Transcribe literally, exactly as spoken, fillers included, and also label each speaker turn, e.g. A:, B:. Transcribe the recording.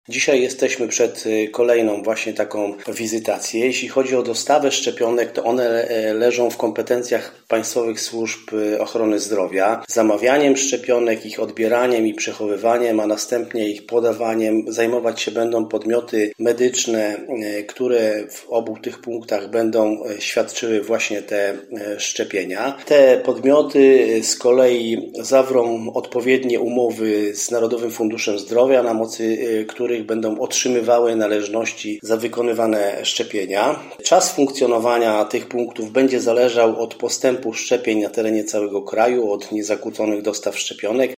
A: Dzisiaj jesteśmy przed kolejną właśnie taką wizytację. Jeśli chodzi o dostawę szczepionek, to one leżą w kompetencjach państwowych służb ochrony zdrowia. Zamawianiem szczepionek, ich odbieraniem i przechowywaniem, a następnie ich podawaniem zajmować się będą podmioty medyczne, które w obu tych punktach będą świadczyły właśnie te szczepienia. Te podmioty z kolei zawrą odpowiednie umowy z Narodowym Funduszem Zdrowia, na mocy których będą otrzymywały należności za wykonywane szczepienia. Czas funkcjonowania tych punktów będzie zależał od postępu szczepień na terenie całego kraju, od niezakłóconych dostaw szczepionek.